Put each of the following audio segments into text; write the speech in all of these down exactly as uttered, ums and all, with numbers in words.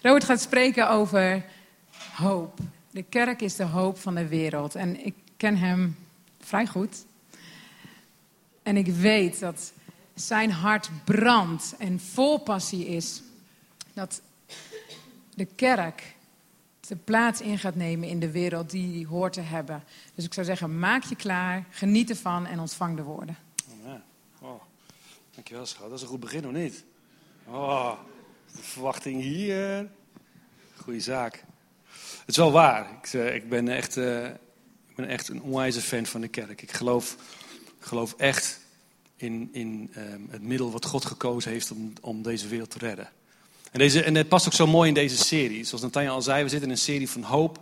Robert gaat spreken over hoop. De kerk is de hoop van de wereld. En ik ken hem vrij goed. En ik weet dat zijn hart brandt en vol passie is. Dat de kerk de plaats in gaat nemen in de wereld die hij hoort te hebben. Dus ik zou zeggen, maak je klaar, geniet ervan en ontvang de woorden. Oh, ja. Oh, dankjewel schat, dat is een goed begin of niet? Oh, de verwachting hier. Goeie zaak. Het is wel waar. Ik, uh, ik, ben echt, uh, ik ben echt een onwijze fan van de kerk. Ik geloof, ik geloof echt in, in um, het middel wat God gekozen heeft om, om deze wereld te redden. En, deze, en het past ook zo mooi in deze serie. Zoals Nathaniel al zei, we zitten in een serie van hoop.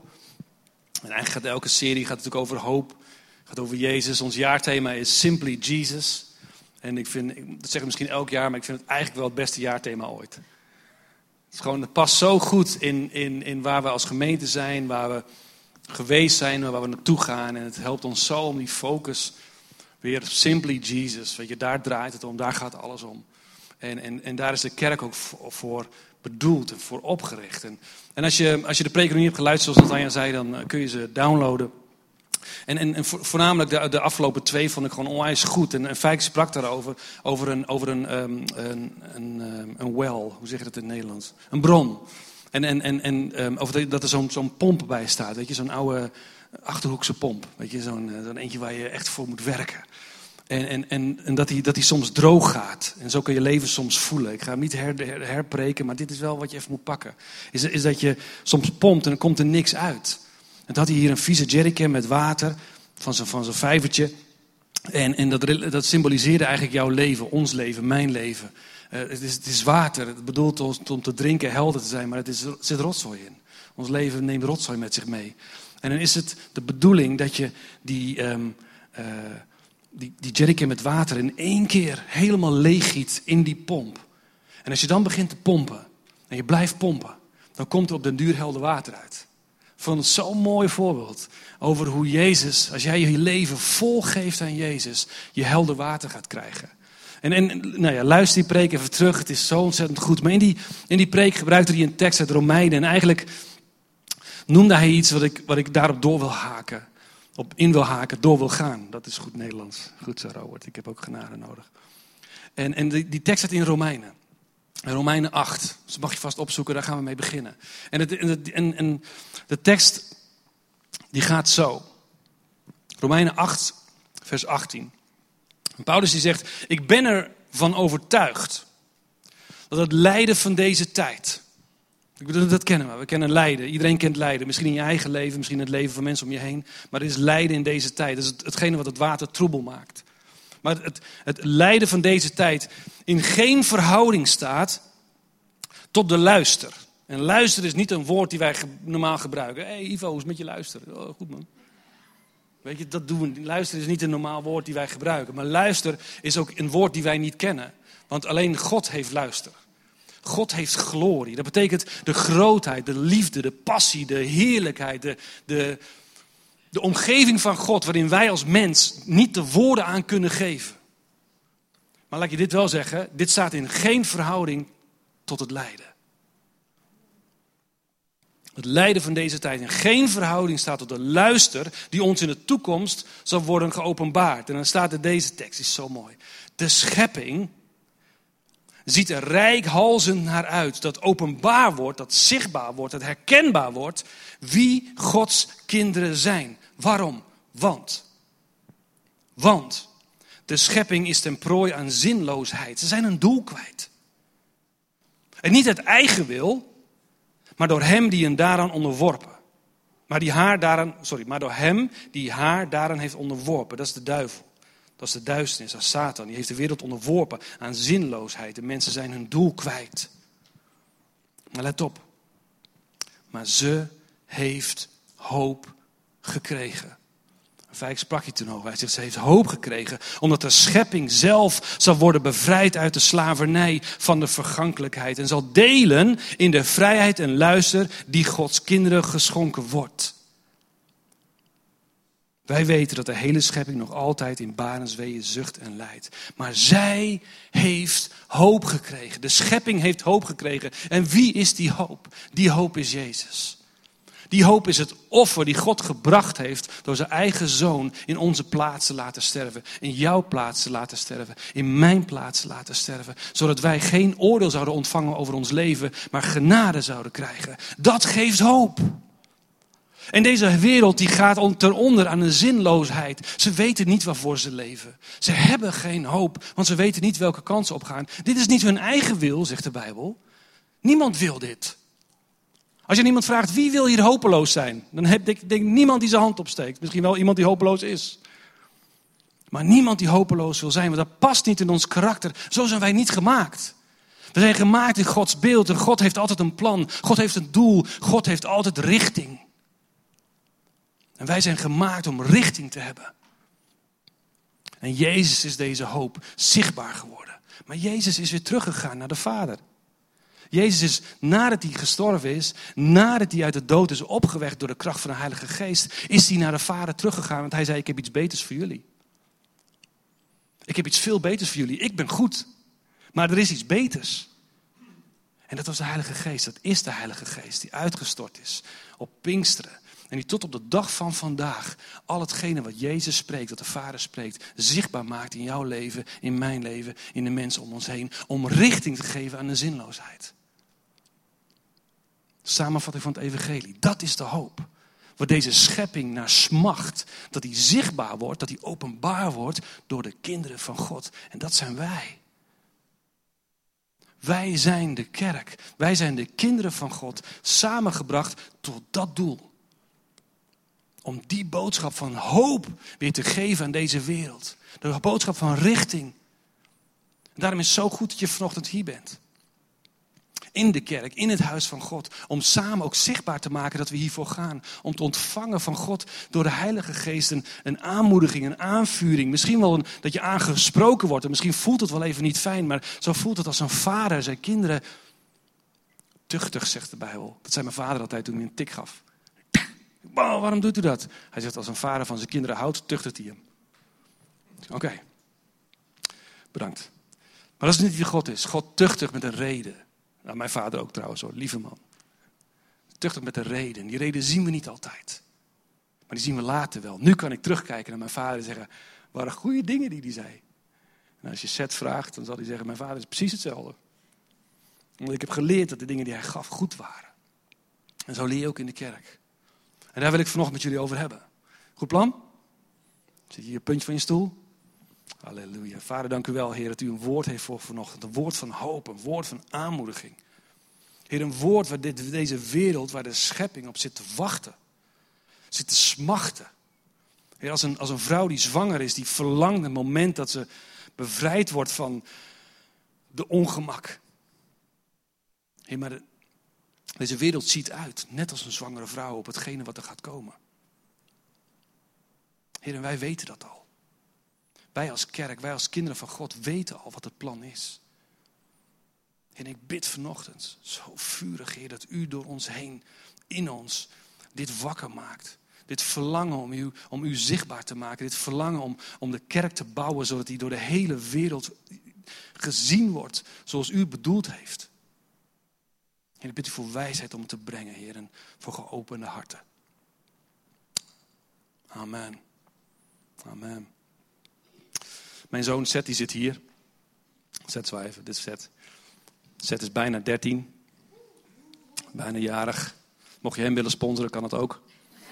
En eigenlijk gaat elke serie gaat natuurlijk over hoop. Gaat over Jezus. Ons jaarthema is Simply Jesus. En ik vind, dat zeg ik misschien elk jaar, maar ik vind het eigenlijk wel het beste jaarthema ooit. Het, is gewoon, het past zo goed in, in, in waar we als gemeente zijn, waar we geweest zijn, waar we naartoe gaan. En het helpt ons zo om die focus weer Simply Jesus. Weet je, daar draait het om, daar gaat alles om. En, en, en daar is de kerk ook voor, voor bedoeld en voor opgericht. En, en als, je, als je de preek nog niet hebt geluisterd, zoals Nathaniel zei, dan kun je ze downloaden. En, en, en voornamelijk de, de afgelopen twee vond ik gewoon onwijs goed. En, en Fijk sprak daarover, over een, over een, um, een, een, een well, hoe zeg je dat in het Nederlands? Een bron. En, en, en, en um, over dat er zo'n, zo'n pomp bij staat, weet je, zo'n oude Achterhoekse pomp. Weet je, zo'n, zo'n eentje waar je echt voor moet werken. En, en, en, en dat hij dat hij soms droog gaat. En zo kun je leven soms voelen. Ik ga hem niet her, her, herpreken, maar dit is wel wat je even moet pakken. Is, is dat je soms pompt en dan komt er niks uit. En toen had hij hier een vieze jerrycan met water van zo'n, van zo'n vijvertje. En, en dat, dat symboliseerde eigenlijk jouw leven, ons leven, mijn leven. Uh, het, is, het is water, het bedoelt ons om te drinken, helder te zijn, maar het is, er zit rotzooi in. Ons leven neemt rotzooi met zich mee. En dan is het de bedoeling dat je die... Um, uh, Die, die jerrycan met water in één keer helemaal leeggiet in die pomp. En als je dan begint te pompen en je blijft pompen, dan komt er op den duur helder water uit. Ik vond het zo'n mooi voorbeeld over hoe Jezus, als jij je leven vol geeft aan Jezus, je helder water gaat krijgen. En, en nou ja, luister die preek even terug, het is zo ontzettend goed. Maar in die, in die preek gebruikte hij een tekst uit Romeinen en eigenlijk noemde hij iets wat ik, wat ik daarop door wil haken. Op in wil haken, door wil gaan. Dat is goed Nederlands. Goed zo, Robert. Ik heb ook genade nodig. En, en die, die tekst staat in Romeinen. In Romeinen acht. Dus mag je vast opzoeken, daar gaan we mee beginnen. En, het, en, het, en, en de tekst, die gaat zo. Romeinen acht, vers achttien. En Paulus die zegt, ik ben ervan overtuigd dat het lijden van deze tijd... Ik bedoel, dat kennen we. We kennen lijden. Iedereen kent lijden. Misschien in je eigen leven, misschien in het leven van mensen om je heen. Maar er is lijden in deze tijd. Dat is het, hetgene wat het water troebel maakt. Maar het, het lijden van deze tijd in geen verhouding staat tot de luister. En luister is niet een woord die wij ge, normaal gebruiken. Hé hey, Ivo, hoe is het met je luister? Oh, goed man. Weet je, dat doen we. Luister is niet een normaal woord die wij gebruiken. Maar luister is ook een woord die wij niet kennen. Want alleen God heeft luister. God heeft glorie. Dat betekent de grootheid, de liefde, de passie, de heerlijkheid, de, de, de omgeving van God, waarin wij als mens niet de woorden aan kunnen geven. Maar laat je dit wel zeggen, dit staat in geen verhouding tot het lijden. Het lijden van deze tijd in geen verhouding staat tot de luister die ons in de toekomst zal worden geopenbaard. En dan staat er deze tekst, is zo mooi. De schepping ziet er reikhalzend naar uit dat openbaar wordt, dat zichtbaar wordt, dat herkenbaar wordt wie Gods kinderen zijn. Waarom? Want. Want de schepping is ten prooi aan zinloosheid. Ze zijn een doel kwijt. En niet uit eigen wil, maar door hem die hen daaraan onderworpen. Maar, die haar daaraan, sorry, maar door hem die haar daaraan heeft onderworpen. Dat is de duivel. Dat is de duisternis, dat is Satan. Die heeft de wereld onderworpen aan zinloosheid. De mensen zijn hun doel kwijt. Maar let op. Maar ze heeft hoop gekregen. Fijk sprak je toen over. Hij zegt, ze heeft hoop gekregen. Omdat de schepping zelf zal worden bevrijd uit de slavernij van de vergankelijkheid. En zal delen in de vrijheid en luister die Gods kinderen geschonken wordt. Wij weten dat de hele schepping nog altijd in barensweeën zucht en lijdt. Maar zij heeft hoop gekregen. De schepping heeft hoop gekregen. En wie is die hoop? Die hoop is Jezus. Die hoop is het offer die God gebracht heeft door zijn eigen zoon in onze plaats te laten sterven. In jouw plaats te laten sterven. In mijn plaats te laten sterven. Zodat wij geen oordeel zouden ontvangen over ons leven, maar genade zouden krijgen. Dat geeft hoop. En deze wereld die gaat ten onder aan een zinloosheid. Ze weten niet waarvoor ze leven. Ze hebben geen hoop, want ze weten niet welke kant ze opgaan. Dit is niet hun eigen wil, zegt de Bijbel. Niemand wil dit. Als je niemand vraagt, wie wil hier hopeloos zijn? Dan heb ik denk niemand die zijn hand opsteekt. Misschien wel iemand die hopeloos is. Maar niemand die hopeloos wil zijn, want dat past niet in ons karakter. Zo zijn wij niet gemaakt. We zijn gemaakt in Gods beeld en God heeft altijd een plan. God heeft een doel. God heeft altijd richting. En wij zijn gemaakt om richting te hebben. En Jezus is deze hoop zichtbaar geworden. Maar Jezus is weer teruggegaan naar de Vader. Jezus is, nadat hij gestorven is, nadat hij uit de dood is opgewekt door de kracht van de Heilige Geest, is hij naar de Vader teruggegaan. Want hij zei, ik heb iets beters voor jullie. Ik heb iets veel beters voor jullie. Ik ben goed. Maar er is iets beters. En dat was de Heilige Geest. Dat is de Heilige Geest die uitgestort is op Pinksteren. En die tot op de dag van vandaag al hetgene wat Jezus spreekt, wat de Vader spreekt, zichtbaar maakt in jouw leven, in mijn leven, in de mensen om ons heen. Om richting te geven aan de zinloosheid. Samenvatting van het evangelie. Dat is de hoop. Waar deze schepping naar smacht. Dat die zichtbaar wordt, dat die openbaar wordt door de kinderen van God. En dat zijn wij. Wij zijn de kerk. Wij zijn de kinderen van God. Samengebracht tot dat doel. Om die boodschap van hoop weer te geven aan deze wereld. De boodschap van richting. En daarom is het zo goed dat je vanochtend hier bent. In de kerk, in het huis van God. Om samen ook zichtbaar te maken dat we hiervoor gaan. Om te ontvangen van God door de Heilige Geest een, een aanmoediging, een aanvuring. Misschien wel een, dat je aangesproken wordt. En misschien voelt het wel even niet fijn. Maar zo voelt het als een vader zijn kinderen tuchtig, zegt de Bijbel. Dat zei mijn vader altijd toen hij een tik gaf. Wow, waarom doet u dat? Hij zegt, als een vader van zijn kinderen houdt, tuchtert hij hem. Oké, okay. Bedankt. Maar dat is niet wie God is. God tuchtigt met een reden. Nou, mijn vader ook trouwens hoor, lieve man. Tuchtigt met een reden. Die reden zien we niet altijd. Maar die zien we later wel. Nu kan ik terugkijken naar mijn vader en zeggen, waren goede dingen die hij zei. En als je Seth vraagt, dan zal hij zeggen, mijn vader is precies hetzelfde. Want ik heb geleerd dat de dingen die hij gaf goed waren. En zo leer je ook in de kerk. En daar wil ik vanochtend met jullie over hebben. Goed plan? Zit je hier op puntje van je stoel? Halleluja. Vader, dank u wel, Heer, dat u een woord heeft voor vanochtend. Een woord van hoop, een woord van aanmoediging. Heer, een woord waar dit, deze wereld, waar de schepping op zit te wachten. Zit te smachten. Heer, als een, als een vrouw die zwanger is, die verlangt het moment dat ze bevrijd wordt van de ongemak. Heer, maar de, deze wereld ziet uit, net als een zwangere vrouw, op hetgene wat er gaat komen. Heer, en wij weten dat al. Wij als kerk, wij als kinderen van God weten al wat het plan is. En ik bid vanochtend, zo vurig, Heer, dat u door ons heen, in ons, dit wakker maakt. Dit verlangen om u, om u zichtbaar te maken. Dit verlangen om, om de kerk te bouwen, zodat die door de hele wereld gezien wordt, zoals u het bedoeld heeft. En ik bid u voor wijsheid om het te brengen, Heer, en voor geopende harten. Amen. Amen. Mijn zoon Seth, die zit hier. Seth zwijven, dit is Seth. Seth is bijna dertien. Bijna jarig. Mocht je hem willen sponsoren, kan het ook.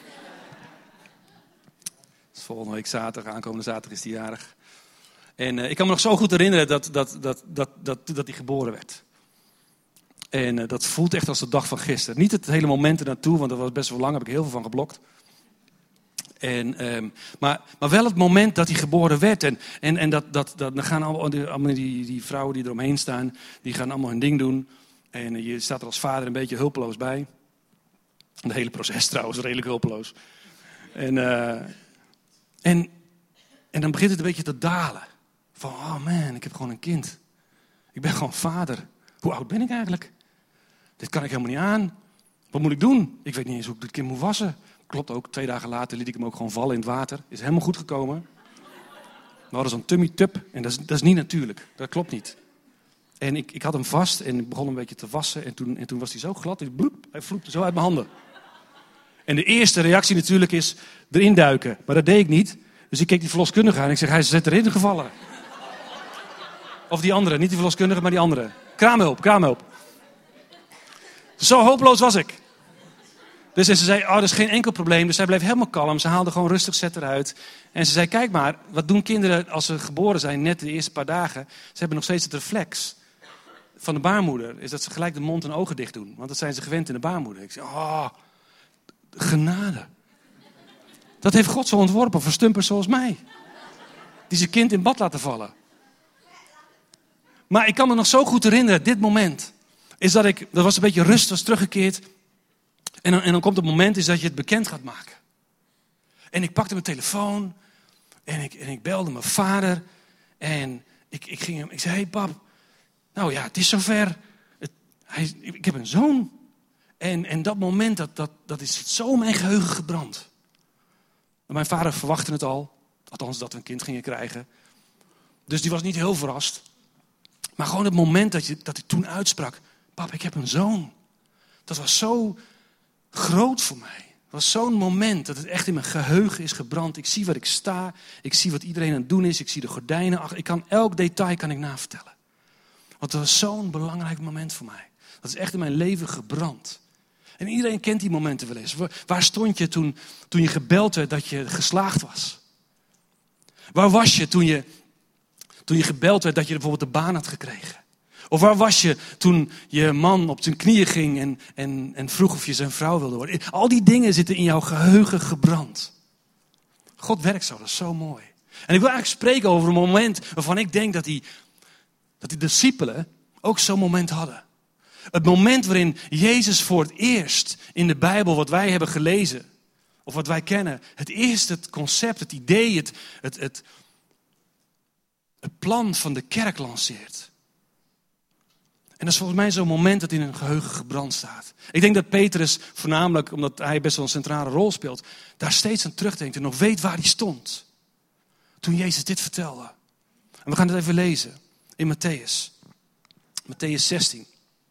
Dus volgende week zaterdag, aankomende zaterdag is hij jarig. En uh, ik kan me nog zo goed herinneren dat, dat, dat, dat, dat, dat hij geboren werd. En uh, dat voelt echt als de dag van gisteren. Niet het hele moment ernaartoe, want dat was best wel lang, daar heb ik heel veel van geblokt. En, um, maar, maar wel het moment dat hij geboren werd. En, en, en dat, dat, dat, dan gaan allemaal, die, allemaal die, die vrouwen die eromheen staan, die gaan allemaal hun ding doen. En uh, je staat er als vader een beetje hulpeloos bij. Het hele proces trouwens, redelijk hulpeloos. En, uh, en, en dan begint het een beetje te dalen. Van, oh man, ik heb gewoon een kind. Ik ben gewoon vader. Hoe oud ben ik eigenlijk? Dit kan ik helemaal niet aan. Wat moet ik doen? Ik weet niet eens hoe ik dit kind moet wassen. klopt ook. Twee dagen later liet ik hem ook gewoon vallen in het water. Is helemaal goed gekomen. We hadden zo'n tummy tub en dat is, dat is niet natuurlijk. Dat klopt niet. En ik, ik had hem vast en ik begon een beetje te wassen. En toen, en toen was hij zo glad. En bloep, hij vloepte zo uit mijn handen. En de eerste reactie natuurlijk is erin duiken. Maar dat deed ik niet. Dus ik keek die verloskundige aan en ik zeg, hij is erin gevallen. Of die andere, niet die verloskundige, maar die andere. Kraamhulp, kraamhulp. Zo hopeloos was ik. Dus en ze zei, oh, dat is geen enkel probleem. Dus zij bleef helemaal kalm. Ze haalde gewoon rustig zet eruit. En ze zei, kijk maar, wat doen kinderen als ze geboren zijn, net de eerste paar dagen. Ze hebben nog steeds het reflex van de baarmoeder. Is dat ze gelijk de mond en ogen dicht doen. Want dat zijn ze gewend in de baarmoeder. Ik zei, oh, genade. Dat heeft God zo ontworpen voor stumpers zoals mij. Die zijn kind in bad laten vallen. Maar ik kan me nog zo goed herinneren, dit moment. Is dat ik, dat was een beetje rust, was teruggekeerd. En dan, en dan komt het moment is dat je het bekend gaat maken. En ik pakte mijn telefoon. En ik, en ik belde mijn vader. En ik, ik, ging hem, ik zei, hey pap. Nou ja, het is zover. Het, hij, ik heb een zoon. En, en dat moment, dat, dat, dat is zo in mijn geheugen gebrand. En mijn vader verwachtte het al. Althans, dat we een kind gingen krijgen. Dus die was niet heel verrast. Maar gewoon het moment dat, je, dat hij toen uitsprak. Pap, ik heb een zoon. Dat was zo groot voor mij. Het was zo'n moment dat het echt in mijn geheugen is gebrand. Ik zie waar ik sta. Ik zie wat iedereen aan het doen is. Ik zie de gordijnen achter. Ik kan elk detail kan ik navertellen. Want het was zo'n belangrijk moment voor mij. Dat is echt in mijn leven gebrand. En iedereen kent die momenten wel eens. Waar stond je toen, toen je gebeld werd dat je geslaagd was? Waar was je toen je, toen je gebeld werd dat je bijvoorbeeld de baan had gekregen? Of waar was je toen je man op zijn knieën ging en, en, en vroeg of je zijn vrouw wilde worden? Al die dingen zitten in jouw geheugen gebrand. God werkt zo, dat is zo mooi. En ik wil eigenlijk spreken over een moment waarvan ik denk dat die, dat die discipelen ook zo'n moment hadden. Het moment waarin Jezus voor het eerst in de Bijbel, wat wij hebben gelezen, of wat wij kennen, het eerste het concept, het idee, het, het, het, het plan van de kerk lanceert. En dat is volgens mij zo'n moment dat in een geheugen gebrand staat. Ik denk dat Petrus, voornamelijk omdat hij best wel een centrale rol speelt, daar steeds aan terugdenkt en nog weet waar hij stond. Toen Jezus dit vertelde. En we gaan het even lezen in Matthäus. Matthäus zestien.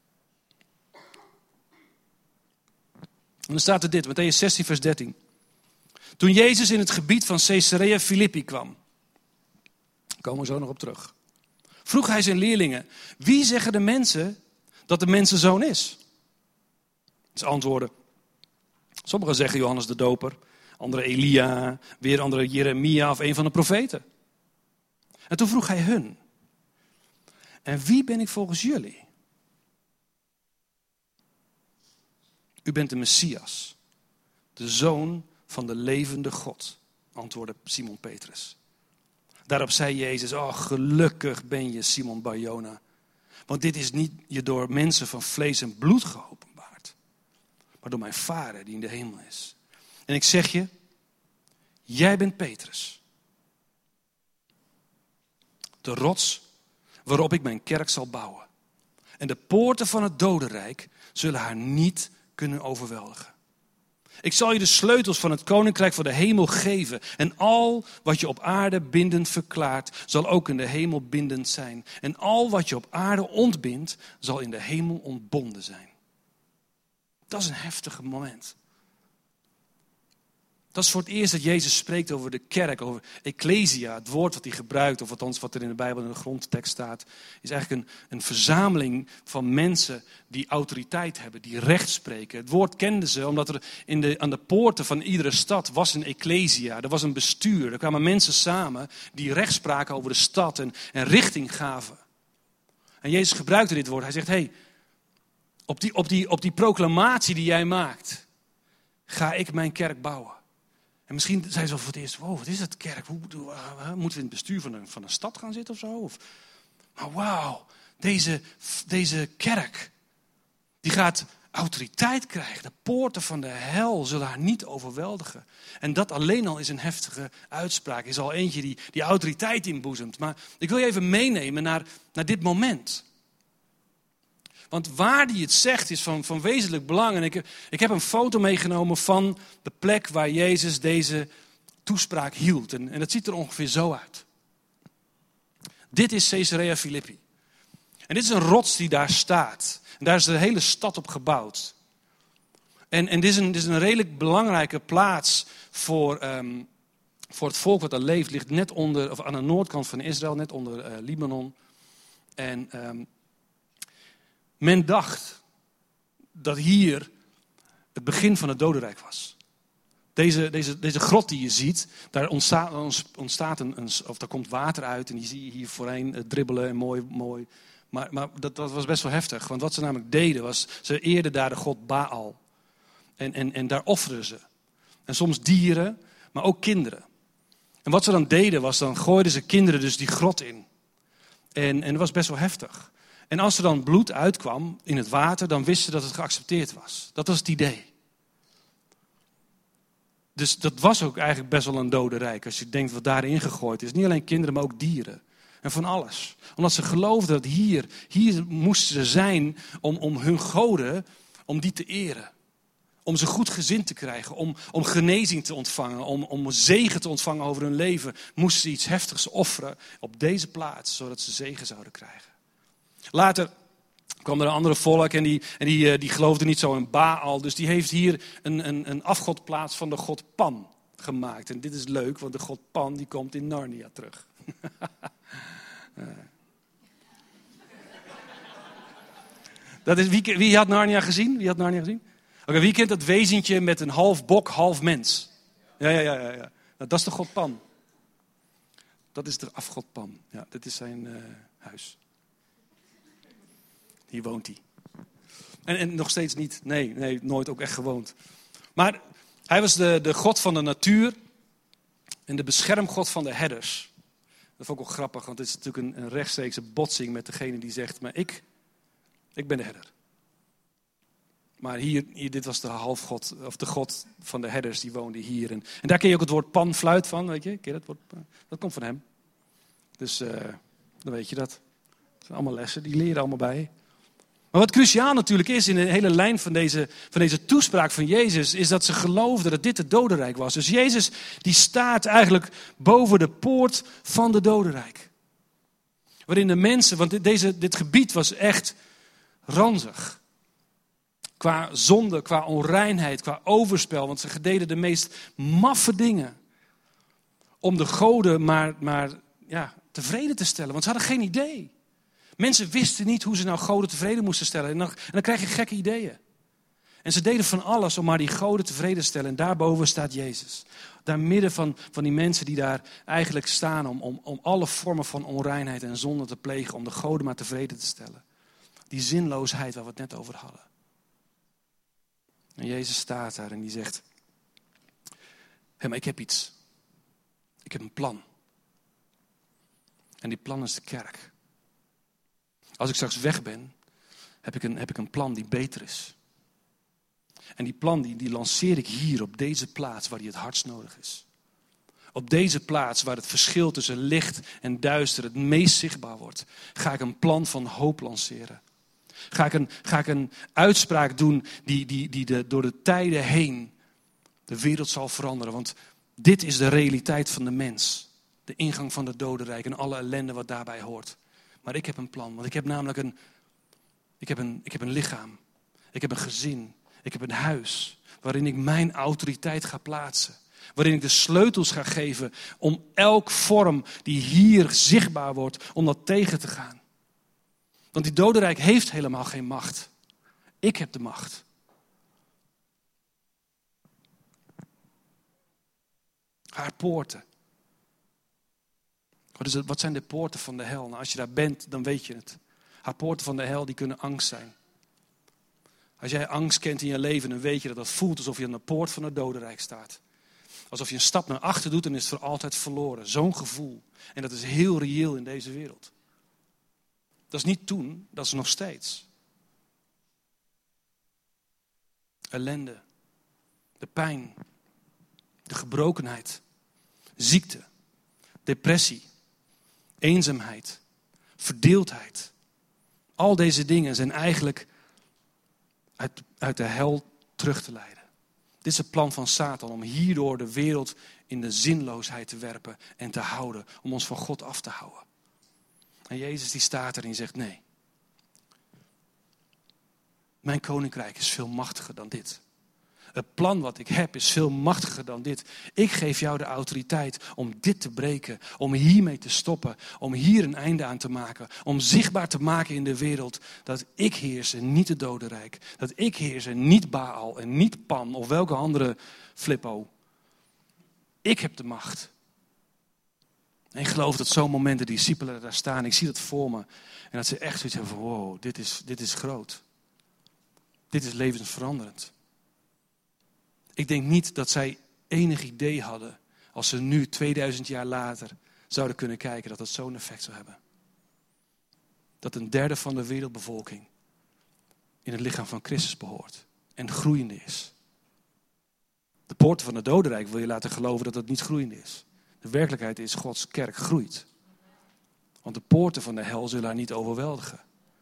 En dan staat er dit, Matthäus zestien vers dertien. Toen Jezus in het gebied van Caesarea Philippi kwam. Daar komen we zo nog op terug. Vroeg hij zijn leerlingen, wie zeggen de mensen dat de mensenzoon is? Ze antwoorden, sommigen zeggen Johannes de Doper, anderen Elia, weer anderen Jeremia of een van de profeten. En toen vroeg hij hun, en wie ben ik volgens jullie? U bent de Messias, de zoon van de levende God, antwoordde Simon Petrus. Daarop zei Jezus, oh gelukkig ben je Simon Bar-Jona. Want dit is niet je door mensen van vlees en bloed geopenbaard. Maar door mijn Vader die in de hemel is. En ik zeg je, jij bent Petrus. De rots waarop ik mijn kerk zal bouwen. En de poorten van het dodenrijk zullen haar niet kunnen overweldigen. Ik zal je de sleutels van het koninkrijk van de hemel geven. En al wat je op aarde bindend verklaart, zal ook in de hemel bindend zijn. En al wat je op aarde ontbindt, zal in de hemel ontbonden zijn. Dat is een heftig moment. Dat is voor het eerst dat Jezus spreekt over de kerk, over ecclesia. Het woord wat hij gebruikt, of althans wat er in de Bijbel in de grondtekst staat, is eigenlijk een, een verzameling van mensen die autoriteit hebben, die recht spreken. Het woord kenden ze omdat er in de, aan de poorten van iedere stad was een ecclesia. Er was een bestuur. Er kwamen mensen samen die recht spraken over de stad en, en richting gaven. En Jezus gebruikte dit woord. Hij zegt, hey, op die, op die, op die proclamatie die jij maakt, ga ik mijn kerk bouwen. En misschien zijn ze wel voor het eerst, wow, wat is dat kerk? Hoe, hoe, uh, moeten we in het bestuur van een, van een stad gaan zitten of zo? Of, maar wauw, deze, deze kerk, die gaat autoriteit krijgen. De poorten van de hel zullen haar niet overweldigen. En dat alleen al is een heftige uitspraak. Is al eentje die, die autoriteit inboezemt. Maar ik wil je even meenemen naar, naar dit moment. Want waar hij het zegt is van, van wezenlijk belang. En ik, ik heb een foto meegenomen van de plek waar Jezus deze toespraak hield. En, en dat ziet er ongeveer zo uit. Dit is Caesarea Philippi. En dit is een rots die daar staat. En daar is de hele stad op gebouwd. En, en dit, is een, dit is een redelijk belangrijke plaats voor, um, voor het volk wat daar leeft. Ligt net onder, of aan de noordkant van Israël, net onder uh, Libanon. En um, men dacht dat hier het begin van het dodenrijk was. Deze, deze, deze grot die je ziet, daar ontstaat, ontstaat een, een, of daar komt water uit. En die zie je hier voorheen uh, dribbelen en mooi, mooi. Maar, maar dat, dat was best wel heftig. Want wat ze namelijk deden was, ze eerden daar de god Baal. En, en, en daar offerden ze. En soms dieren, maar ook kinderen. En wat ze dan deden was, dan gooiden ze kinderen dus die grot in. En, en dat was best wel heftig. En als er dan bloed uitkwam in het water, dan wisten ze dat het geaccepteerd was. Dat was het idee. Dus dat was ook eigenlijk best wel een dodenrijk. Als je denkt wat daarin gegooid is. Niet alleen kinderen, maar ook dieren. En van alles. Omdat ze geloofden dat hier, hier moesten ze zijn om, om hun goden, om die te eren. Om ze goed gezind te krijgen, om, om genezing te ontvangen, om, om zegen te ontvangen over hun leven. Moesten ze iets heftigs offeren op deze plaats, zodat ze zegen zouden krijgen. Later kwam er een andere volk en die, en die, die geloofde niet zo in Baal. Dus die heeft hier een, een, een afgodplaats van de god Pan gemaakt. En dit is leuk, want de god Pan die komt in Narnia terug. Dat is, wie, wie had Narnia gezien? Wie had Narnia gezien? Oké, okay, wie kent dat wezentje met een half bok, half mens? Ja, ja, ja, ja. ja. Nou, dat is de god Pan. Dat is de afgod Pan. Ja, dit is zijn uh, huis. Hier woont hij. En, en nog steeds niet. Nee, nee, nooit ook echt gewoond. Maar hij was de, de god van de natuur en de beschermgod van de herders. Dat vond ik ook grappig, want het is natuurlijk een, een rechtstreekse botsing met degene die zegt, maar ik, ik ben de herder. Maar hier, hier, dit was de halfgod, of de god van de herders, die woonde hier. En, en daar ken je ook het woord panfluit van, weet je? Ken je dat woord? Dat komt van hem. Dus uh, dan weet je dat. Dat zijn allemaal lessen, die leer je allemaal bij. Maar wat cruciaal natuurlijk is in de hele lijn van deze, van deze toespraak van Jezus, is dat ze geloofden dat dit het dodenrijk was. Dus Jezus die staat eigenlijk boven de poort van de dodenrijk. Waarin de mensen, want deze, dit gebied was echt ranzig. Qua zonde, qua onreinheid, qua overspel. Want ze deden de meest maffe dingen. Om de goden maar, maar ja, tevreden te stellen. Want ze hadden geen idee. Mensen wisten niet hoe ze nou goden tevreden moesten stellen. En dan, en dan krijg je gekke ideeën. En ze deden van alles om maar die goden tevreden te stellen. En daarboven staat Jezus. Daar midden van, van die mensen die daar eigenlijk staan om, om, om alle vormen van onreinheid en zonde te plegen. Om de goden maar tevreden te stellen. Die zinloosheid waar we het net over hadden. En Jezus staat daar en die zegt, hé, maar ik heb iets. Ik heb een plan. En die plan is de kerk. Als ik straks weg ben, heb ik een, heb ik een plan die beter is. En die plan die, die lanceer ik hier op deze plaats waar die het hardst nodig is. Op deze plaats waar het verschil tussen licht en duister het meest zichtbaar wordt, ga ik een plan van hoop lanceren. Ga ik een, ga ik een uitspraak doen die, die, die de, door de tijden heen de wereld zal veranderen. Want dit is de realiteit van de mens. De ingang van het dodenrijk en alle ellende wat daarbij hoort. Maar ik heb een plan, want ik heb namelijk een, ik heb een, ik heb een lichaam. Ik heb een gezin. Ik heb een huis waarin ik mijn autoriteit ga plaatsen. Waarin ik de sleutels ga geven om elk vorm die hier zichtbaar wordt, om dat tegen te gaan. Want die dodenrijk heeft helemaal geen macht. Ik heb de macht. Haar poorten. Wat, is het, wat zijn de poorten van de hel? Nou, als je daar bent, dan weet je het. Haar poorten van de hel, die kunnen angst zijn. Als jij angst kent in je leven, dan weet je dat dat voelt alsof je aan de poort van het dodenrijk staat. Alsof je een stap naar achter doet en is het voor altijd verloren. Zo'n gevoel. En dat is heel reëel in deze wereld. Dat is niet toen, dat is nog steeds. Ellende, de pijn, de gebrokenheid, ziekte, depressie, eenzaamheid, verdeeldheid, Al deze dingen zijn eigenlijk uit, uit de hel terug te leiden. Dit is het plan van Satan om hierdoor de wereld in de zinloosheid te werpen en te houden. Om ons van God af te houden. En Jezus die staat er en zegt nee. Mijn koninkrijk is veel machtiger dan dit. Het plan wat ik heb is veel machtiger dan dit. Ik geef jou de autoriteit om dit te breken. Om hiermee te stoppen. Om hier een einde aan te maken. Om zichtbaar te maken in de wereld dat ik heers en niet het dodenrijk. Dat ik heers en niet Baal en niet Pan of welke andere flippo. Ik heb de macht. En ik geloof dat zo'n moment de discipelen daar staan. Ik zie dat voor me. En dat ze echt zoiets hebben van wow, dit is, dit is groot. Dit is levensveranderend. Ik denk niet dat zij enig idee hadden, als ze nu tweeduizend jaar later zouden kunnen kijken, dat het zo'n effect zou hebben. Dat een derde van de wereldbevolking in het lichaam van Christus behoort en groeiende is. De poorten van het dodenrijk wil je laten geloven dat het niet groeiende is. De werkelijkheid is, Gods kerk groeit. Want de poorten van de hel zullen haar niet overweldigen.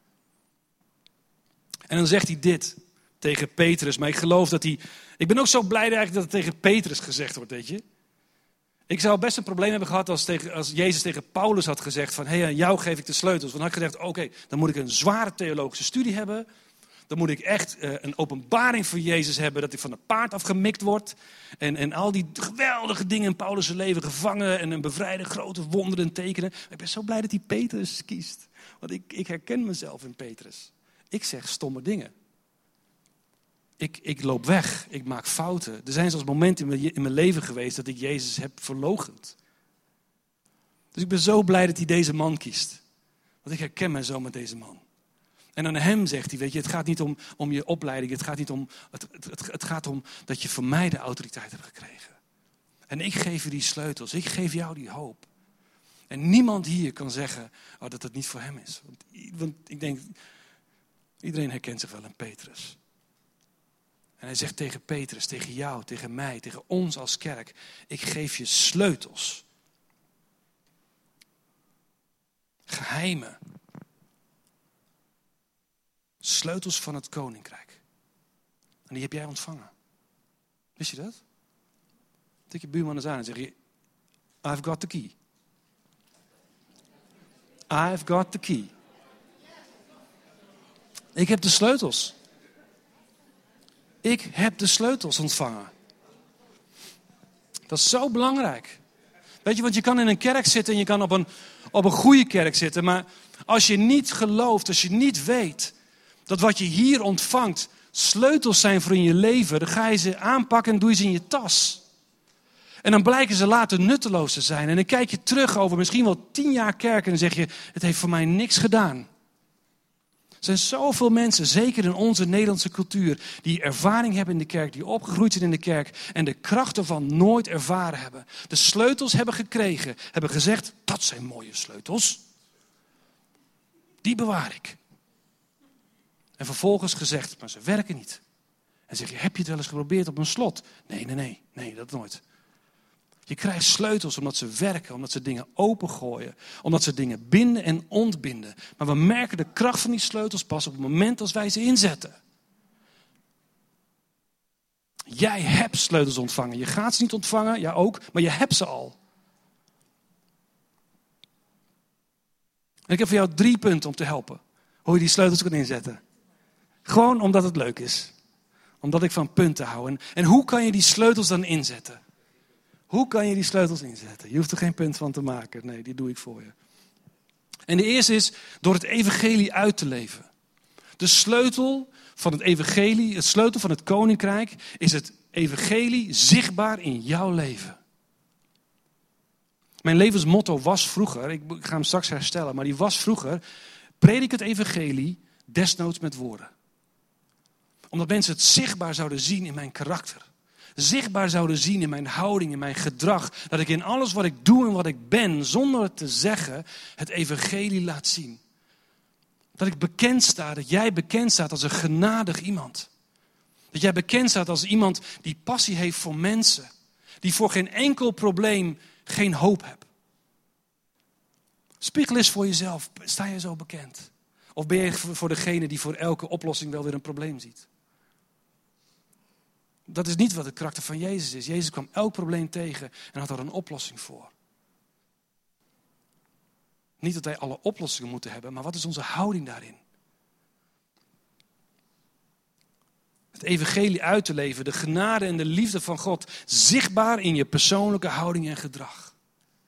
En dan zegt hij dit tegen Petrus. Maar ik geloof dat hij... Ik ben ook zo blij eigenlijk dat het tegen Petrus gezegd wordt, weet je. Ik zou best een probleem hebben gehad als, tegen, als Jezus tegen Paulus had gezegd van... hé, hey, aan jou geef ik de sleutels. Want dan had ik gezegd, oké, okay, dan moet ik een zware theologische studie hebben. Dan moet ik echt uh, een openbaring voor Jezus hebben, dat ik van het paard afgemikt word. En, en al die geweldige dingen in Paulus' leven, gevangen en een bevrijden, grote wonderen en tekenen. Maar ik ben zo blij dat hij Petrus kiest. Want ik, ik herken mezelf in Petrus. Ik zeg stomme dingen. Ik, ik loop weg, ik maak fouten. Er zijn zelfs momenten in mijn, in mijn leven geweest dat ik Jezus heb verloochend. Dus ik ben zo blij dat hij deze man kiest. Want ik herken mij zo met deze man. En aan hem zegt hij, weet je, het gaat niet om, om je opleiding. Het gaat niet om, het, het, het gaat om dat je van mij de autoriteit hebt gekregen. En ik geef je die sleutels, ik geef jou die hoop. En niemand hier kan zeggen oh, dat het niet voor hem is. Want, want ik denk, iedereen herkent zich wel in Petrus. En hij zegt tegen Petrus, tegen jou, tegen mij, tegen ons als kerk. Ik geef je sleutels. Geheimen. Sleutels van het koninkrijk. En die heb jij ontvangen. Wist je dat? Tik je buurman eens aan en zeg je, I've got the key. I've got the key. Ik heb de sleutels. Ik heb de sleutels ontvangen. Dat is zo belangrijk. Weet je, want je kan in een kerk zitten en je kan op een, op een goede kerk zitten. Maar als je niet gelooft, als je niet weet dat wat je hier ontvangt sleutels zijn voor in je leven, dan ga je ze aanpakken en doe je ze in je tas. En dan blijken ze later nutteloos te zijn. En dan kijk je terug over misschien wel tien jaar kerk en dan zeg je, het heeft voor mij niks gedaan. Er zijn zoveel mensen, zeker in onze Nederlandse cultuur, die ervaring hebben in de kerk, die opgegroeid zijn in de kerk en de kracht ervan nooit ervaren hebben. De sleutels hebben gekregen, hebben gezegd, dat zijn mooie sleutels. Die bewaar ik. En vervolgens gezegd, maar ze werken niet. En zeg je, heb je het wel eens geprobeerd op een slot? Nee, nee, nee, nee, dat nooit. Je krijgt sleutels omdat ze werken, omdat ze dingen opengooien. Omdat ze dingen binden en ontbinden. Maar we merken de kracht van die sleutels pas op het moment als wij ze inzetten. Jij hebt sleutels ontvangen. Je gaat ze niet ontvangen, ja ook, maar je hebt ze al. En ik heb voor jou drie punten om te helpen. Hoe je die sleutels kan inzetten. Gewoon omdat het leuk is. Omdat ik van punten hou. En, en hoe kan je die sleutels dan inzetten? Hoe kan je die sleutels inzetten? Je hoeft er geen punt van te maken. Nee, die doe ik voor je. En de eerste is door het evangelie uit te leven. De sleutel van het evangelie, het sleutel van het koninkrijk, is het evangelie zichtbaar in jouw leven. Mijn levensmotto was vroeger, ik ga hem straks herstellen, maar die was vroeger, predik het evangelie desnoods met woorden. Omdat mensen het zichtbaar zouden zien in mijn karakter. Zichtbaar zouden zien in mijn houding, in mijn gedrag. Dat ik in alles wat ik doe en wat ik ben, zonder het te zeggen, het evangelie laat zien. Dat ik bekend sta, dat jij bekend staat als een genadig iemand. Dat jij bekend staat als iemand die passie heeft voor mensen. Die voor geen enkel probleem geen hoop hebt. Spiegel eens voor jezelf, sta je zo bekend? Of ben je voor degene die voor elke oplossing wel weer een probleem ziet? Dat is niet wat het karakter van Jezus is. Jezus kwam elk probleem tegen en had er een oplossing voor. Niet dat wij alle oplossingen moeten hebben, maar wat is onze houding daarin? Het evangelie uit te leven, de genade en de liefde van God, zichtbaar in je persoonlijke houding en gedrag.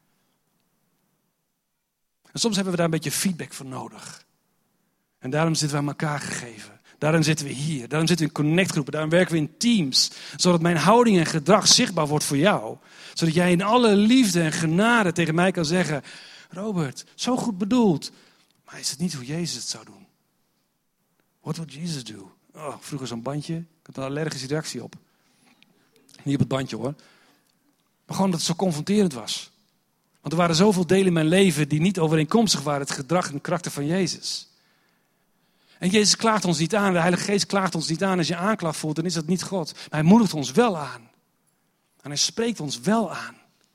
En soms hebben we daar een beetje feedback voor nodig. En daarom zitten we aan elkaar gegeven. Daarom zitten we hier. Daarom zitten we in connectgroepen. Daarom werken we in teams. Zodat mijn houding en gedrag zichtbaar wordt voor jou. Zodat jij in alle liefde en genade tegen mij kan zeggen: Robert, zo goed bedoeld. Maar is het niet hoe Jezus het zou doen? What would Jesus do? Oh, vroeger zo'n bandje. Ik had een allergische reactie op. Niet op het bandje hoor. Maar gewoon dat het zo confronterend was. Want er waren zoveel delen in mijn leven die niet overeenkomstig waren. Het gedrag en het karakter van Jezus. En Jezus klaagt ons niet aan. De Heilige Geest klaagt ons niet aan. Als je aanklacht voelt, dan is dat niet God. Maar hij moedigt ons wel aan. En hij spreekt ons wel aan.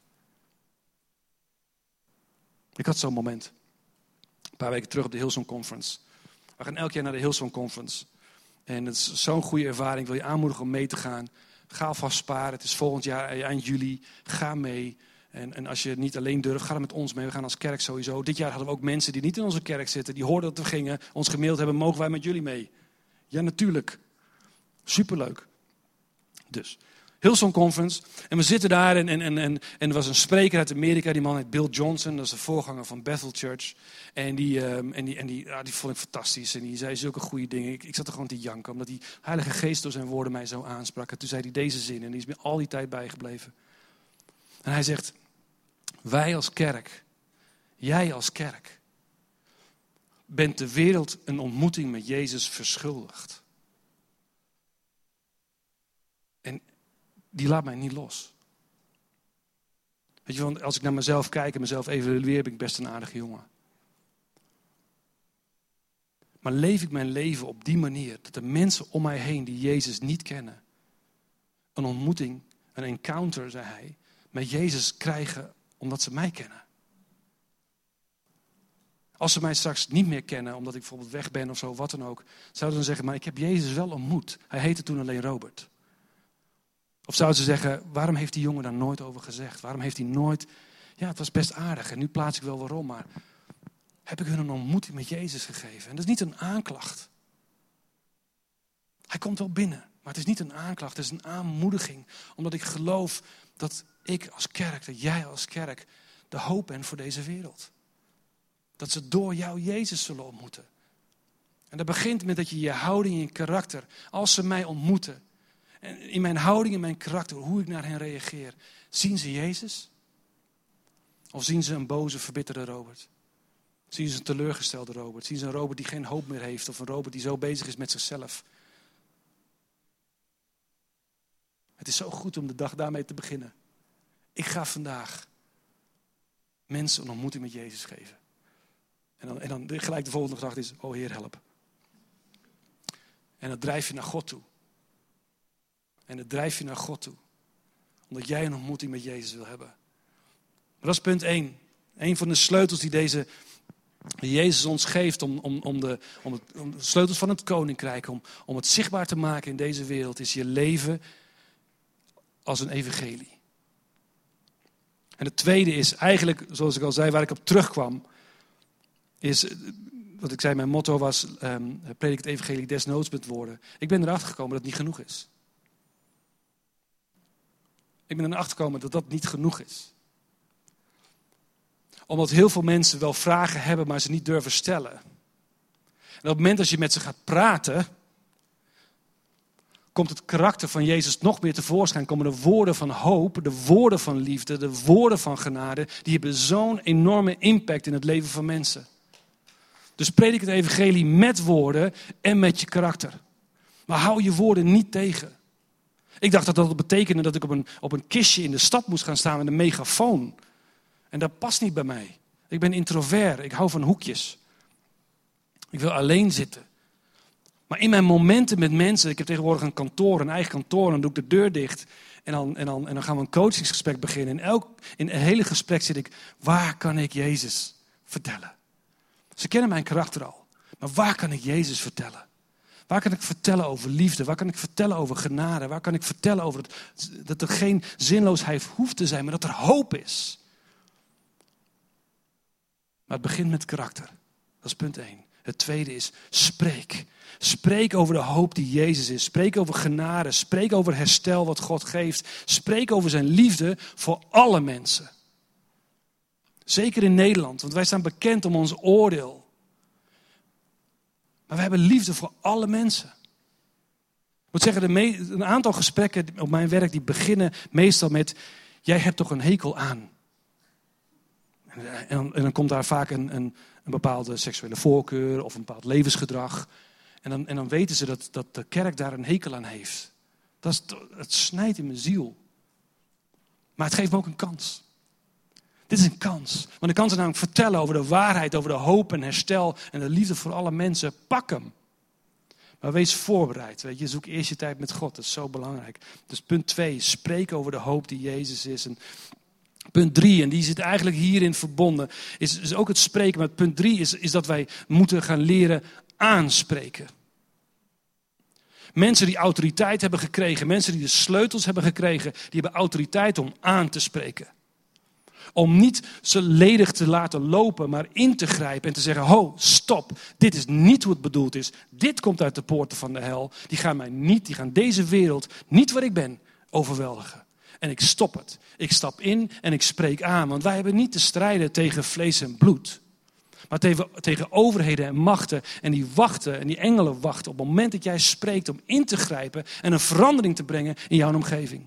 Ik had zo'n moment. Een paar weken terug op de Hillsong Conference. We gaan elk jaar naar de Hillsong Conference. En het is zo'n goede ervaring. Wil je aanmoedigen om mee te gaan? Ga alvast sparen. Het is volgend jaar eind juli. Ga mee. En, en als je niet alleen durft, ga er met ons mee. We gaan als kerk sowieso. Dit jaar hadden we ook mensen die niet in onze kerk zitten. Die hoorden dat we gingen. Ons gemaild hebben. Mogen wij met jullie mee? Ja, natuurlijk. Superleuk. Dus, Hillsong Conference. En we zitten daar en, en, en, en, en er was een spreker uit Amerika. Die man heet Bill Johnson. Dat is de voorganger van Bethel Church. En die, um, en die, en die, ja, die vond ik fantastisch. En die zei zulke goede dingen. Ik, ik zat er gewoon te janken. Omdat die Heilige Geest door zijn woorden mij zo aansprak. En toen zei hij deze zin. En die is me al die tijd bijgebleven. En hij zegt: wij als kerk, jij als kerk, bent de wereld een ontmoeting met Jezus verschuldigd. En die laat mij niet los. Weet je, want als ik naar mezelf kijk en mezelf evalueer, ben ik best een aardige jongen. Maar leef ik mijn leven op die manier dat de mensen om mij heen die Jezus niet kennen, een ontmoeting, een encounter, zei hij, met Jezus krijgen omdat ze mij kennen. Als ze mij straks niet meer kennen, omdat ik bijvoorbeeld weg ben of zo, wat dan ook, zouden ze dan zeggen: maar ik heb Jezus wel ontmoet. Hij heette toen alleen Robert. Of zouden ze zeggen: waarom heeft die jongen daar nooit over gezegd? Waarom heeft hij nooit... Ja, het was best aardig en nu plaats ik wel waarom, maar heb ik hun een ontmoeting met Jezus gegeven? En dat is niet een aanklacht. Hij komt wel binnen, maar het is niet een aanklacht, het is een aanmoediging. Omdat ik geloof dat ik als kerk, dat jij als kerk de hoop bent voor deze wereld. Dat ze door jou Jezus zullen ontmoeten. En dat begint met dat je je houding en je karakter, als ze mij ontmoeten, en in mijn houding en mijn karakter, hoe ik naar hen reageer, zien ze Jezus? Of zien ze een boze, verbitterde Robert? Zien ze een teleurgestelde Robert? Zien ze een Robert die geen hoop meer heeft? Of een Robert die zo bezig is met zichzelf? Het is zo goed om de dag daarmee te beginnen. Ik ga vandaag mensen een ontmoeting met Jezus geven. En dan, en dan gelijk de volgende gedachte is: oh Heer, help. En dan drijf je naar God toe. En dan drijf je naar God toe. Omdat jij een ontmoeting met Jezus wil hebben. Maar dat is punt één. Een van de sleutels die deze die Jezus ons geeft om, om, om, de, om, het, om de sleutels van het koninkrijk, om, om het zichtbaar te maken in deze wereld, is je leven als een evangelie. En het tweede is eigenlijk, zoals ik al zei, waar ik op terugkwam, is, wat ik zei, mijn motto was, um, predik het evangelie desnoods met woorden. Ik ben erachter gekomen dat het niet genoeg is. Ik ben erachter gekomen dat dat niet genoeg is. Omdat heel veel mensen wel vragen hebben, maar ze niet durven stellen. En op het moment dat je met ze gaat praten, komt het karakter van Jezus nog meer tevoorschijn. Komen de woorden van hoop, de woorden van liefde, de woorden van genade. Die hebben zo'n enorme impact in het leven van mensen. Dus predik het evangelie met woorden en met je karakter. Maar hou je woorden niet tegen. Ik dacht dat dat betekende dat ik op een, op een kistje in de stad moest gaan staan met een megafoon. En dat past niet bij mij. Ik ben introvert, ik hou van hoekjes. Ik wil alleen zitten. Maar in mijn momenten met mensen, ik heb tegenwoordig een kantoor, een eigen kantoor, dan doe ik de deur dicht. En dan, en dan, en dan gaan we een coachingsgesprek beginnen. En elk, in een hele gesprek zit ik, waar kan ik Jezus vertellen? Ze kennen mijn karakter al. Maar waar kan ik Jezus vertellen? Waar kan ik vertellen over liefde? Waar kan ik vertellen over genade? Waar kan ik vertellen over het, dat er geen zinloosheid hoeft te zijn, maar dat er hoop is? Maar het begint met karakter. Dat is punt één. Het tweede is, spreek. Spreek over de hoop die Jezus is. Spreek over genade. Spreek over herstel wat God geeft. Spreek over zijn liefde voor alle mensen. Zeker in Nederland, want wij staan bekend om ons oordeel. Maar we hebben liefde voor alle mensen. Ik moet zeggen, de me- een aantal gesprekken op mijn werk die beginnen meestal met, jij hebt toch een hekel aan. En, en, dan, en dan komt daar vaak een, een, een bepaalde seksuele voorkeur of een bepaald levensgedrag. En dan, en dan weten ze dat, dat de kerk daar een hekel aan heeft. Dat is, het snijdt in mijn ziel. Maar het geeft me ook een kans. Dit is een kans. Want de kans is namelijk vertellen over de waarheid, over de hoop en herstel en de liefde voor alle mensen. Pak hem. Maar wees voorbereid. Weet je, zoek eerst je tijd met God. Dat is zo belangrijk. Dus punt twee, spreek over de hoop die Jezus is. En punt drie, en die zit eigenlijk hierin verbonden, is, is ook het spreken. Maar punt drie is, is dat wij moeten gaan leren aanspreken. Mensen die autoriteit hebben gekregen, mensen die de sleutels hebben gekregen, die hebben autoriteit om aan te spreken. Om niet ze ledig te laten lopen, maar in te grijpen en te zeggen, ho, stop, dit is niet hoe het bedoeld is. Dit komt uit de poorten van de hel. Die gaan mij niet, die gaan deze wereld, niet waar ik ben, overweldigen. En ik stop het. Ik stap in en ik spreek aan. Want wij hebben niet te strijden tegen vlees en bloed. Maar tegen, tegen overheden en machten. En die wachten en die engelen wachten op het moment dat jij spreekt om in te grijpen en een verandering te brengen in jouw omgeving.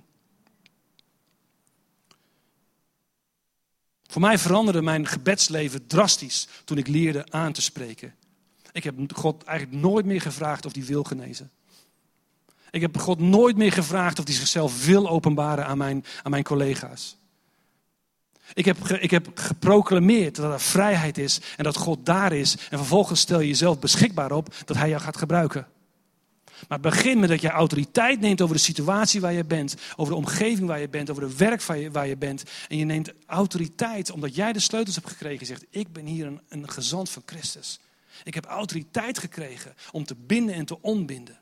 Voor mij veranderde mijn gebedsleven drastisch toen ik leerde aan te spreken. Ik heb God eigenlijk nooit meer gevraagd of hij wil genezen. Ik heb God nooit meer gevraagd of hij zichzelf wil openbaren aan mijn, aan mijn collega's. Ik heb, ge, ik heb geproclameerd dat er vrijheid is en dat God daar is. En vervolgens stel je jezelf beschikbaar op dat hij jou gaat gebruiken. Maar begin met dat je autoriteit neemt over de situatie waar je bent. Over de omgeving waar je bent. Over de werk waar je, waar je bent. En je neemt autoriteit omdat jij de sleutels hebt gekregen. Je zegt, ik ben hier een, een gezant van Christus. Ik heb autoriteit gekregen om te binden en te ontbinden.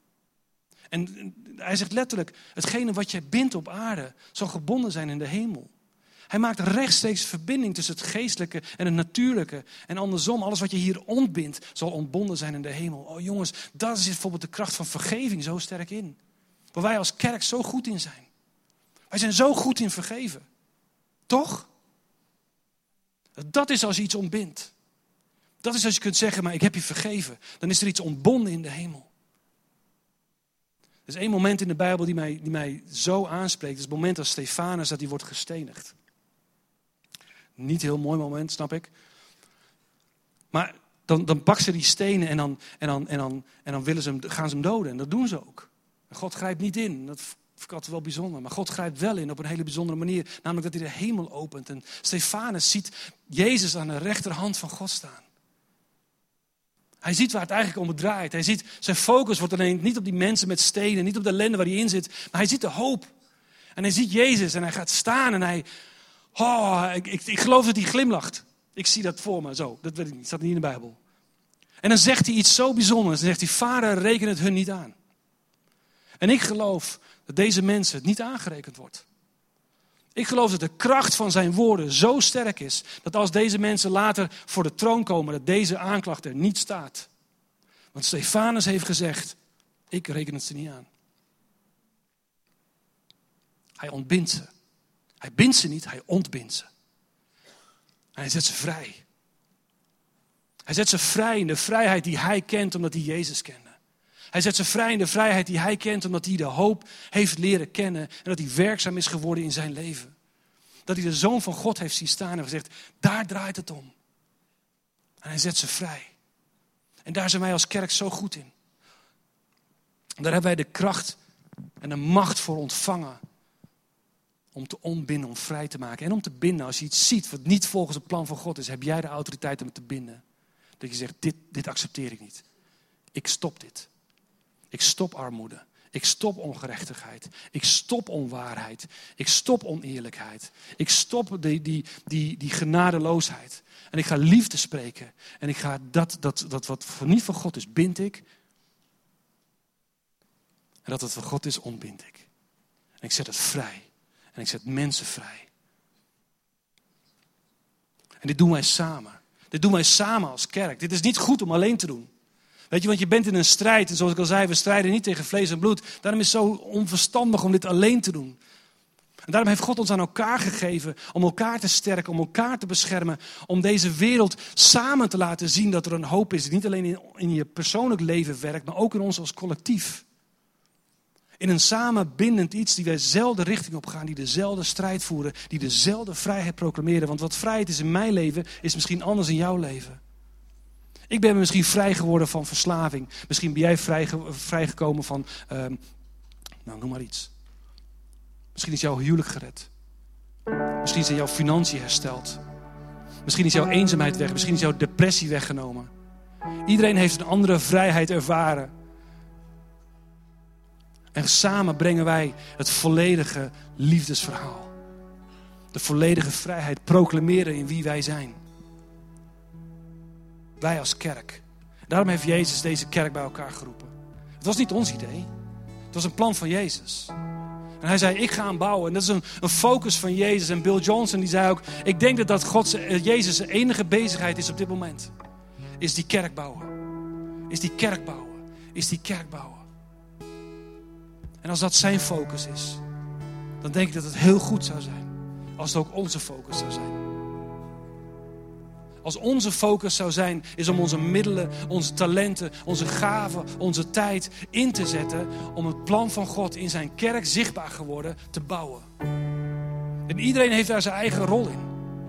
En hij zegt letterlijk, hetgene wat jij bindt op aarde zal gebonden zijn in de hemel. Hij maakt rechtstreeks verbinding tussen het geestelijke en het natuurlijke. En andersom, alles wat je hier ontbindt zal ontbonden zijn in de hemel. Oh jongens, daar zit bijvoorbeeld de kracht van vergeving zo sterk in. Waar wij als kerk zo goed in zijn. Wij zijn zo goed in vergeven. Toch? Dat is als je iets ontbindt. Dat is als je kunt zeggen, maar ik heb je vergeven. Dan is er iets ontbonden in de hemel. Er is één moment in de Bijbel die mij, die mij zo aanspreekt. Het is het moment als Stefanus dat hij wordt gestenigd. Niet een heel mooi moment, snap ik. Maar dan, dan pakken ze die stenen en dan, en dan, en dan, en dan willen ze hem, gaan ze hem doden. En dat doen ze ook. En God grijpt niet in. Dat vind ik altijd wel bijzonder. Maar God grijpt wel in op een hele bijzondere manier. Namelijk dat hij de hemel opent. En Stefanus ziet Jezus aan de rechterhand van God staan. Hij ziet waar het eigenlijk om draait. Hij ziet, zijn focus wordt alleen niet op die mensen met stenen, niet op de ellende waar hij in zit. Maar hij ziet de hoop. En hij ziet Jezus en hij gaat staan en hij... Oh, ik, ik, ik geloof dat hij glimlacht. Ik zie dat voor me zo. Dat weet ik niet. Het staat niet in de Bijbel. En dan zegt hij iets zo bijzonders. Dan zegt hij, Vader, reken het hun niet aan. En ik geloof dat deze mensen het niet aangerekend wordt. Ik geloof dat de kracht van zijn woorden zo sterk is, dat als deze mensen later voor de troon komen, dat deze aanklacht er niet staat. Want Stefanus heeft gezegd, ik reken het ze niet aan. Hij ontbindt ze. Hij bindt ze niet, hij ontbindt ze. En hij zet ze vrij. Hij zet ze vrij in de vrijheid die hij kent omdat hij Jezus kende. Hij zet ze vrij in de vrijheid die hij kent omdat hij de hoop heeft leren kennen. En dat hij werkzaam is geworden in zijn leven. Dat hij de Zoon van God heeft zien staan en gezegd, daar draait het om. En hij zet ze vrij. En daar zijn wij als kerk zo goed in. Daar hebben wij de kracht en de macht voor ontvangen. Om te ontbinden, om vrij te maken. En om te binden, als je iets ziet wat niet volgens het plan van God is, heb jij de autoriteit om het te binden. Dat je zegt, dit, dit accepteer ik niet. Ik stop dit. Ik stop armoede. Ik stop ongerechtigheid. Ik stop onwaarheid. Ik stop oneerlijkheid. Ik stop die, die, die, die genadeloosheid. En ik ga liefde spreken. En ik ga dat, dat, dat wat voor niet van God is, bind ik. En dat wat van God is, ontbind ik. En ik zet het vrij. En ik zet mensen vrij. En dit doen wij samen. Dit doen wij samen als kerk. Dit is niet goed om alleen te doen. Weet je, want je bent in een strijd. En zoals ik al zei, we strijden niet tegen vlees en bloed. Daarom is het zo onverstandig om dit alleen te doen. En daarom heeft God ons aan elkaar gegeven. Om elkaar te sterken, om elkaar te beschermen. Om deze wereld samen te laten zien dat er een hoop is. Die niet alleen in, in je persoonlijk leven werkt, maar ook in ons als collectief. In een samenbindend iets die wij dezelfde richting op gaan. Die dezelfde strijd voeren. Die dezelfde vrijheid proclameren. Want wat vrijheid is in mijn leven, is misschien anders in jouw leven. Ik ben misschien vrij geworden van verslaving. Misschien ben jij vrij, vrijgekomen van, uh, nou noem maar iets. Misschien is jouw huwelijk gered. Misschien zijn jouw financiën hersteld. Misschien is jouw eenzaamheid weg. Misschien is jouw depressie weggenomen. Iedereen heeft een andere vrijheid ervaren. En samen brengen wij het volledige liefdesverhaal. De volledige vrijheid proclameren in wie wij zijn. Wij als kerk. Daarom heeft Jezus deze kerk bij elkaar geroepen. Het was niet ons idee. Het was een plan van Jezus. En hij zei, ik ga hem bouwen. En dat is een, een focus van Jezus. En Bill Johnson die zei ook, ik denk dat dat God, Jezus' zijn enige bezigheid is op dit moment. Is die kerk bouwen. Is die kerk bouwen. Is die kerk bouwen. En als dat zijn focus is, dan denk ik dat het heel goed zou zijn. Als het ook onze focus zou zijn. Als onze focus zou zijn, is om onze middelen, onze talenten, onze gaven, onze tijd in te zetten om het plan van God in zijn kerk zichtbaar geworden te bouwen. En iedereen heeft daar zijn eigen rol in.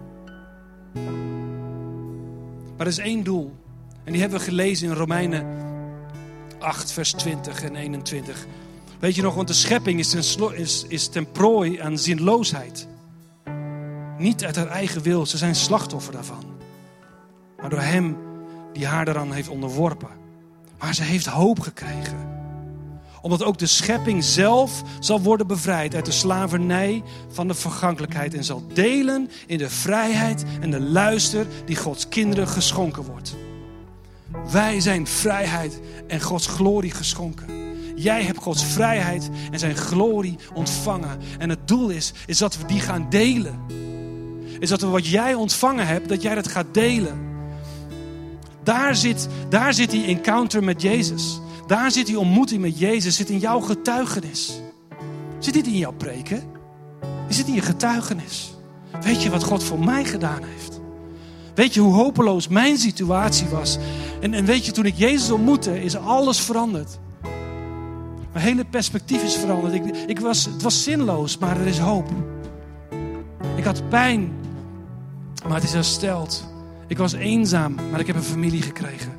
Maar er is één doel. En die hebben we gelezen in Romeinen acht, vers twintig en eenentwintig. Weet je nog, want de schepping is ten, slo- is, is ten prooi aan zinloosheid. Niet uit haar eigen wil, ze zijn slachtoffer daarvan. Maar door hem die haar daaraan heeft onderworpen. Maar ze heeft hoop gekregen. Omdat ook de schepping zelf zal worden bevrijd uit de slavernij van de vergankelijkheid. En zal delen in de vrijheid en de luister die Gods kinderen geschonken wordt. Wij zijn vrijheid en Gods glorie geschonken. Jij hebt Gods vrijheid en zijn glorie ontvangen. En het doel is, is dat we die gaan delen. Is dat we wat jij ontvangen hebt, dat jij dat gaat delen. Daar zit, daar zit die encounter met Jezus. Daar zit die ontmoeting met Jezus. Zit in jouw getuigenis. Zit niet in jouw preken. Die zit in je getuigenis. Weet je wat God voor mij gedaan heeft? Weet je hoe hopeloos mijn situatie was? En, en weet je, toen ik Jezus ontmoette, is alles veranderd. Mijn hele perspectief is veranderd. Ik, ik was, het was zinloos, maar er is hoop. Ik had pijn, maar het is hersteld. Ik was eenzaam, maar ik heb een familie gekregen.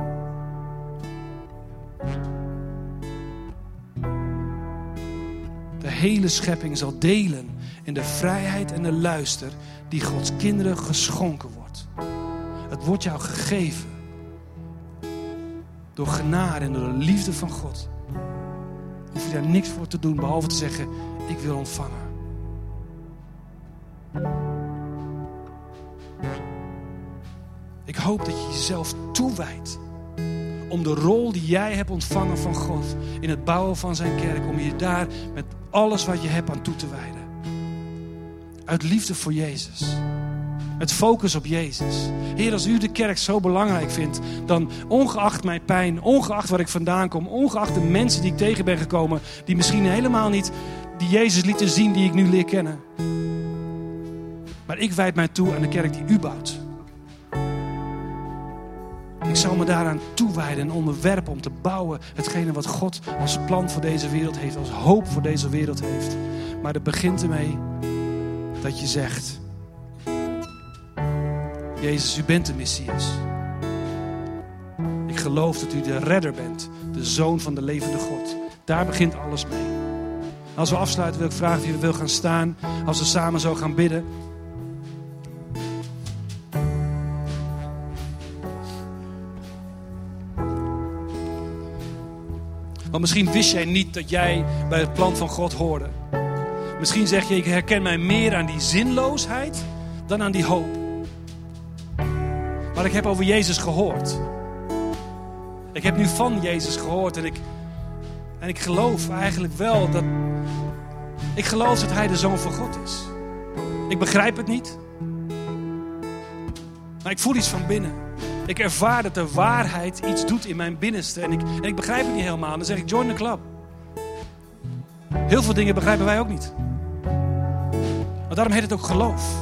De hele schepping zal delen in de vrijheid en de luister die Gods kinderen geschonken wordt. Het wordt jou gegeven door genade en door de liefde van God. Hoef je daar niks voor te doen, behalve te zeggen, ik wil ontvangen. Ik hoop dat je jezelf toewijdt om de rol die jij hebt ontvangen van God in het bouwen van zijn kerk, om je daar met alles wat je hebt aan toe te wijden. Uit liefde voor Jezus. Met focus op Jezus. Heer, als u de kerk zo belangrijk vindt, dan ongeacht mijn pijn, ongeacht waar ik vandaan kom, ongeacht de mensen die ik tegen ben gekomen, die misschien helemaal niet die Jezus lieten zien die ik nu leer kennen. Maar ik wijd mij toe aan de kerk die u bouwt. Ik zal me daaraan toewijden en onderwerpen om te bouwen hetgene wat God als plan voor deze wereld heeft, als hoop voor deze wereld heeft. Maar het begint ermee dat je zegt, Jezus, u bent de Messias. Ik geloof dat u de redder bent, de zoon van de levende God. Daar begint alles mee. Als we afsluiten wil ik vragen wie we wil gaan staan, als we samen zo gaan bidden. Want misschien wist jij niet dat jij bij het plan van God hoorde. Misschien zeg je, ik herken mij meer aan die zinloosheid dan aan die hoop. Maar ik heb over Jezus gehoord. Ik heb nu van Jezus gehoord en ik, en ik geloof eigenlijk wel dat... Ik geloof dat Hij de Zoon van God is. Ik begrijp het niet. Maar ik voel iets van binnen. Ik ervaar dat de waarheid iets doet in mijn binnenste. En ik, en ik begrijp het niet helemaal. Dan zeg ik, join the club. Heel veel dingen begrijpen wij ook niet. Maar daarom heet het ook geloof.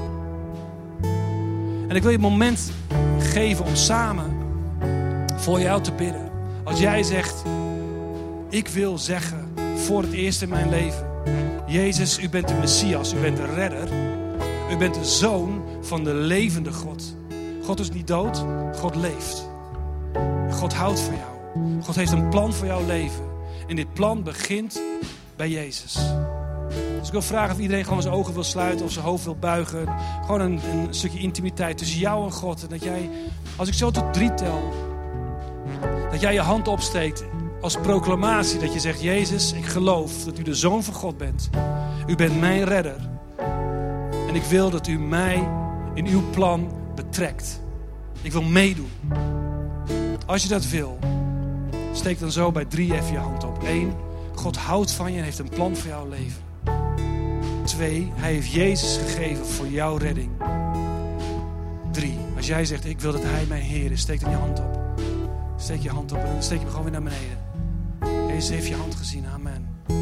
En ik wil je een moment geven om samen voor jou te bidden. Als jij zegt, ik wil zeggen voor het eerst in mijn leven. Jezus, u bent de Messias, u bent de redder. U bent de Zoon van de levende God. God is niet dood, God leeft. God houdt van jou. God heeft een plan voor jouw leven. En dit plan begint bij Jezus. Dus ik wil vragen of iedereen gewoon zijn ogen wil sluiten of zijn hoofd wil buigen. Gewoon een, een stukje intimiteit tussen jou en God. En dat jij, als ik zo tot drie tel, dat jij je hand opsteekt als proclamatie. Dat je zegt, Jezus, ik geloof dat u de Zoon van God bent. U bent mijn redder. En ik wil dat u mij in uw plan betrekt. Ik wil meedoen. Als je dat wil, steek dan zo bij drie even je hand op. Eén, God houdt van je en heeft een plan voor jouw leven. Twee, Hij heeft Jezus gegeven voor jouw redding. Drie, als jij zegt, ik wil dat Hij mijn Heer is, steek dan je hand op. Steek je hand op en dan steek je hem gewoon weer naar beneden. Jezus heeft je hand gezien, amen.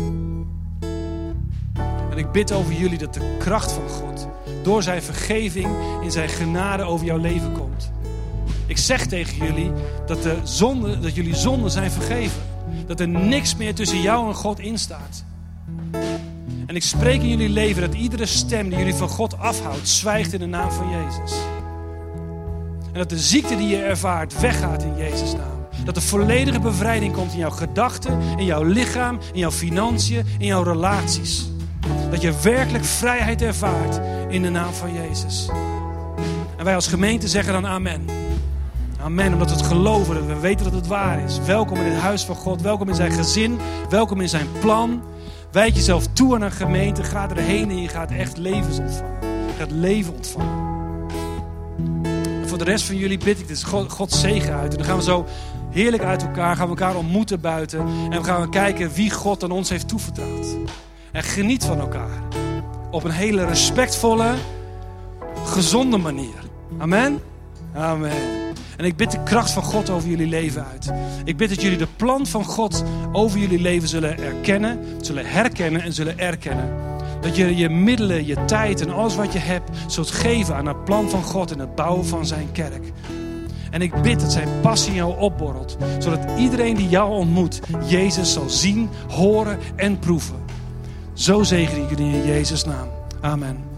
En ik bid over jullie dat de kracht van God door zijn vergeving in zijn genade over jouw leven komt. Ik zeg tegen jullie dat, de zonde, dat jullie zonden zijn vergeven. Dat er niks meer tussen jou en God instaat. En ik spreek in jullie leven dat iedere stem die jullie van God afhoudt, zwijgt in de naam van Jezus. En dat de ziekte die je ervaart weggaat in Jezus' naam. Dat er volledige bevrijding komt in jouw gedachten, in jouw lichaam, in jouw financiën, in jouw relaties. Dat je werkelijk vrijheid ervaart in de naam van Jezus. En wij als gemeente zeggen dan amen. Amen, omdat we het geloven, dat we weten dat het waar is. Welkom in het huis van God, welkom in zijn gezin, welkom in zijn plan. Wijd jezelf toe aan een gemeente, ga erheen en je gaat echt levens ontvangen. Je gaat leven ontvangen. En voor de rest van jullie bid ik dus God, Gods zegen uit. En dan gaan we zo heerlijk uit elkaar, gaan we elkaar ontmoeten buiten. En we gaan kijken wie God aan ons heeft toevertrouwd. En geniet van elkaar. Op een hele respectvolle, gezonde manier. Amen? Amen. En ik bid de kracht van God over jullie leven uit. Ik bid dat jullie de plan van God over jullie leven zullen erkennen, zullen herkennen en zullen erkennen. Dat je je middelen, je tijd en alles wat je hebt zult geven aan het plan van God en het bouwen van zijn kerk. En ik bid dat zijn passie in jou opborrelt. Zodat iedereen die jou ontmoet, Jezus zal zien, horen en proeven. Zo zegen ik jullie in Jezus' naam. Amen.